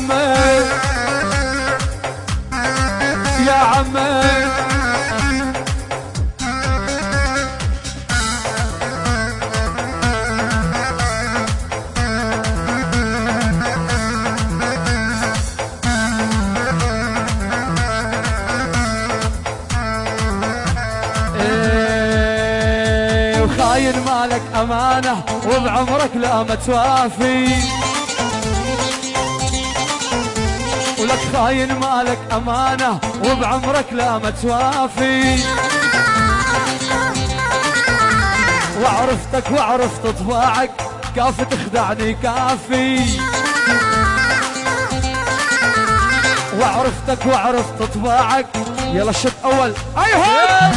عمي يا عمي. وخاين مالك أمانة وبعمرك لا ما توافي، ولك خاين مالك أمانة وبعمرك لا ما توافي. وعرفتك وعرفت طباعك كاف تخدعني كافي، وعرفتك وعرفت طباعك. يلا شد أول أيها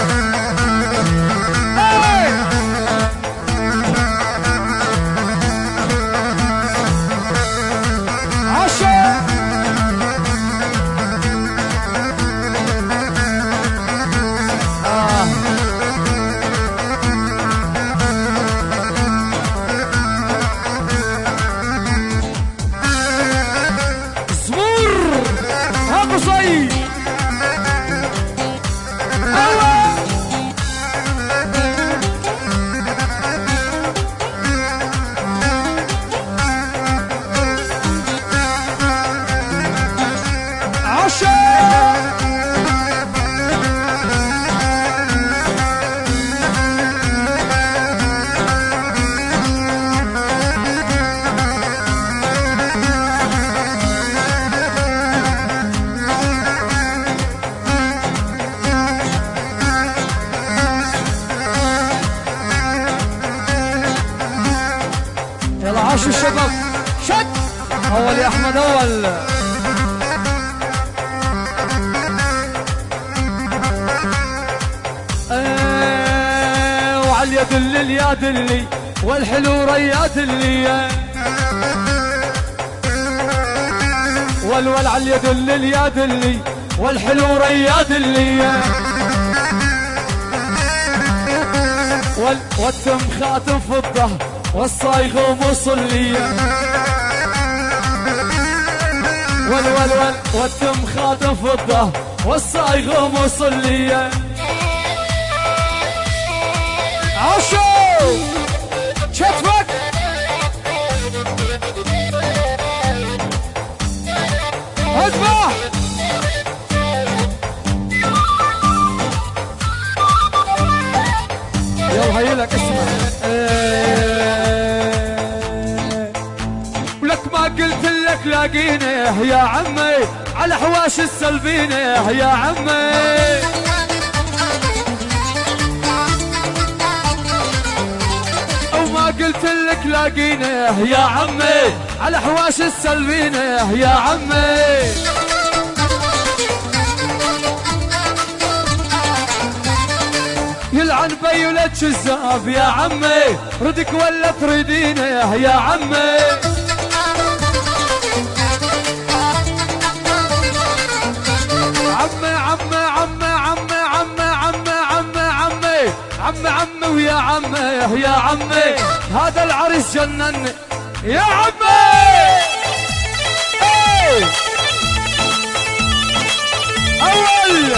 عاشوا الشباب. شد اول يا احمد اول. وعلى اليد اللي اليد اللي والحلو رياد اللي والول على اليد اللي اليد اللي والحلو رياد اللي والتم خاتم فضه والصايغ مصلية والولول والتم خاتم فضة والصايغ مصلية. عشو شتفك اذبح يلا هيلك اسمع. ولك ما قلت لك لاقينه يا عمي على حواش السلبينه يا عمي. وما قلت لك لاقينه يا عمي على حواش السلبينه يا عمي. يلعن بي ولا تشزاب يا عمي ردك ولا تريدينه يا عمي. عمي عمي عمي عمي عمي عمي عمي عمي عمي عمي ويا عمي يا عمي هذا العريس جنني يا عمي. اول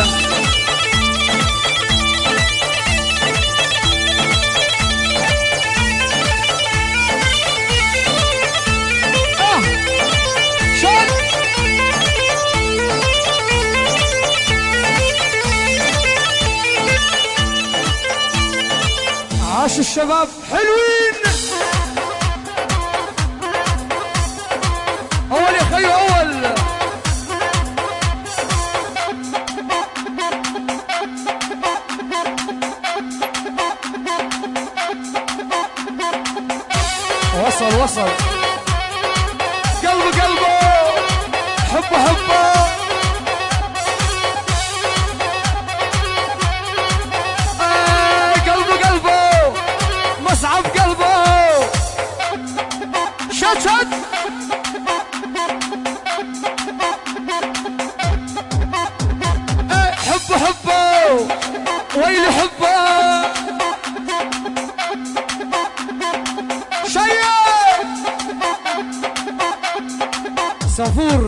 عاش الشباب حلوين. اول يا خيو اول. وصل وصل قلبه قلبه حبه حبه. مصعب قلبه غفور.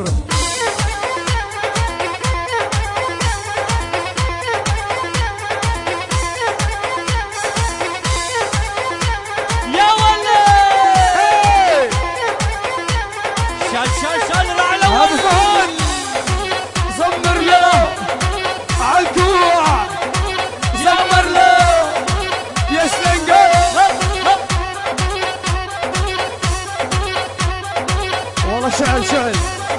يا ولد شال شال شال رعلة ابو فهد زمر له عالكوع، زمر له يا سلنقل. والله شعل شعل.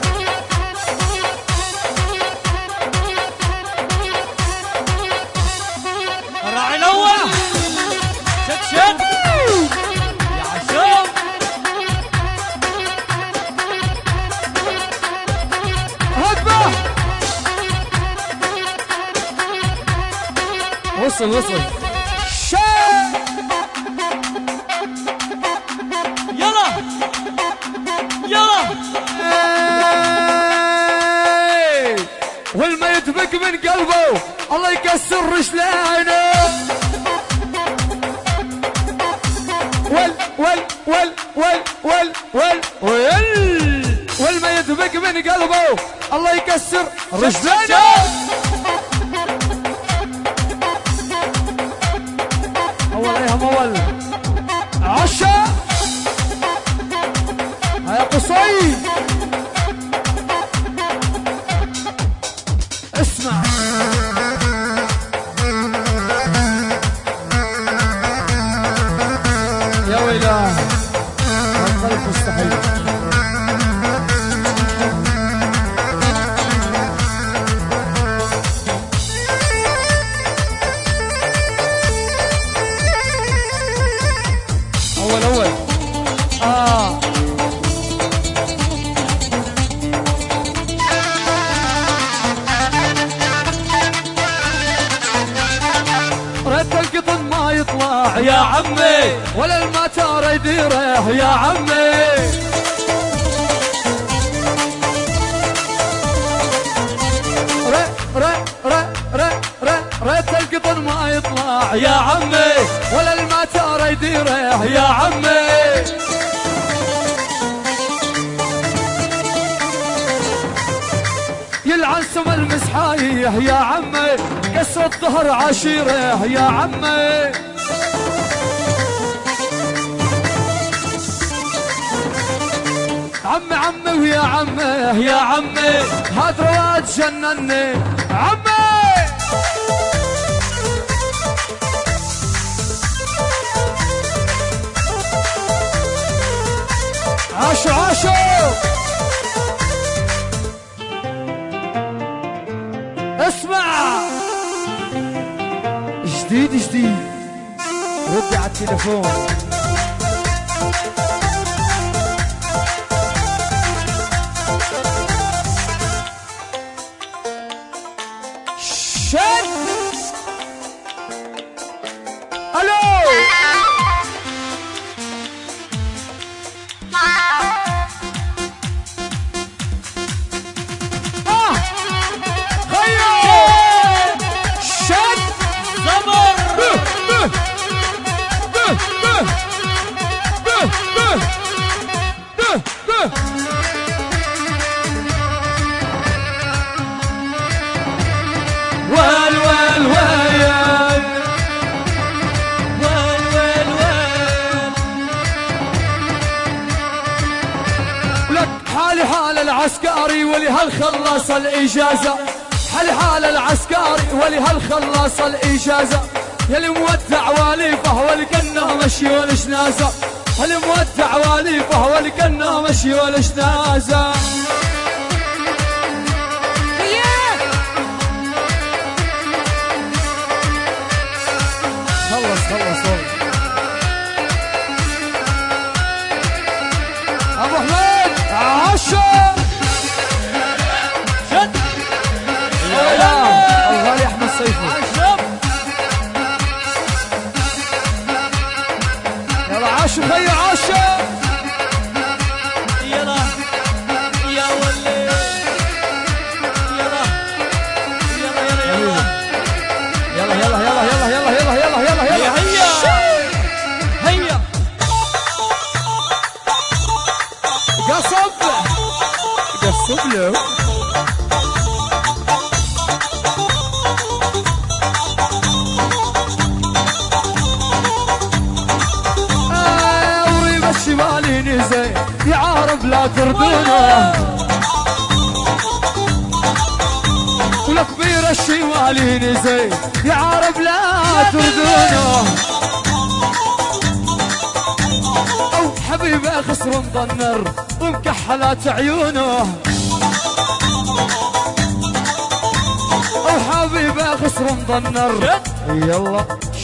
الراعي الاول شد شد يا عشام. هدبه وصل وصل. يلا يلا والما يدبك من قلبه الله يكسر رجلينه. ول ول ول ول ول ول ول والما يدبك من قلبه الله يكسر رجلينه. اول ايهم اول عشا يا قصي. اسمع يا ويلاه القلب مستحيل. اول اول ريت القطن ما يطلع يا عمي ولا الماتار يديره يا عمي. ريت القطن ما يطلع يا عمي ولا الماتار يديره يا عمي. يلعن سما المسحايه يا عمي، كسر الظهر عشيره يا عمي. عمي عمي ويا عمي يا عمي هاد رواد جنني عمي. عاشو عاشو اسمع جديد جديد ردي على التليفون. شد الو حال العسكري ولهال خلص الإجازة. حال العسكري ولهال خلص الإجازة. يا المودع واليفه والكنا مشي والشنازة. المودع واليفه والكنا مشي والشنازة. خلص خلص أبو حميد عشا شد الغالي أحمد صيفي. يلا عاشو خي عاشا. يلا يا سبلو وريب الشمالي نزي يا عرب لا تردونه والكبير الشمالي نزي يا عرب لا تردونه او حبيبه خسر مضنر ومكحلات عيونه او حبيبه خسر مضنر يلا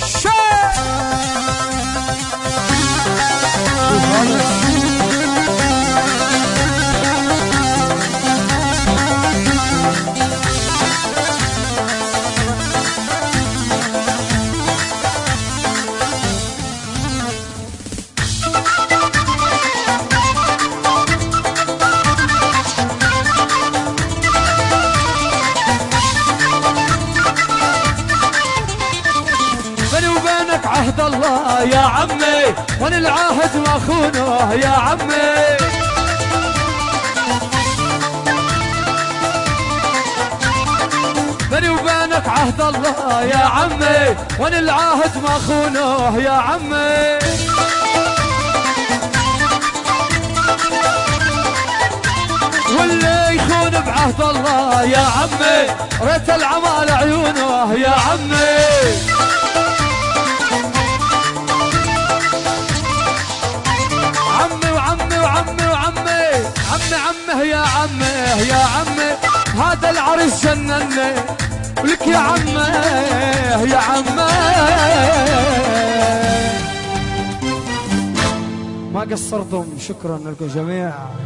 عهد الله يا عمي وانا العهد ما خونه يا عمي بيني وبينك عهد الله يا عمي وانا العهد ما خونه يا عمي واللي يخون بعهد الله يا عمي ريت العمال عيونه يا عمي عمه يا عمه يا عمه هذا العرس جنني ولك يا عمه يا عمه ما قصرتم شكرا لكم جميعا.